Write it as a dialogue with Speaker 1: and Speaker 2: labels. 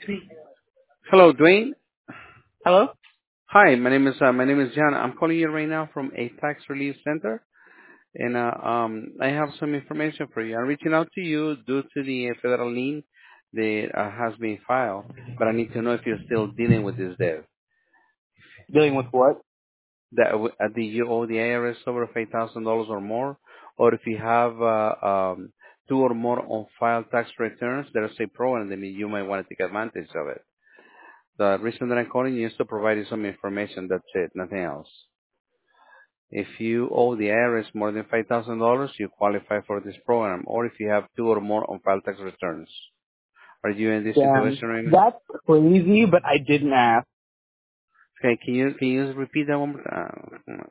Speaker 1: Hello, Dwayne.
Speaker 2: Hello?
Speaker 1: Hi, my name is John. I'm calling you right now from a tax relief center, and I have some information for you. I'm reaching out to you due to the federal lien that has been filed, but I need to know if you're still dealing with this debt.
Speaker 2: Dealing with what?
Speaker 1: Do you owe the IRS over $5,000 or more, or if you have two or more on-file tax returns, there's a program that you might want to take advantage of it. The reason that I'm calling you is to provide you some information. That's it, nothing else. If you owe the IRS more than $5,000, you qualify for this program, or if you have two or more on-file tax returns. Are you in this
Speaker 2: Damn.
Speaker 1: situation right now?
Speaker 2: That's crazy, but I didn't ask.
Speaker 1: Okay, can you just repeat that one more time?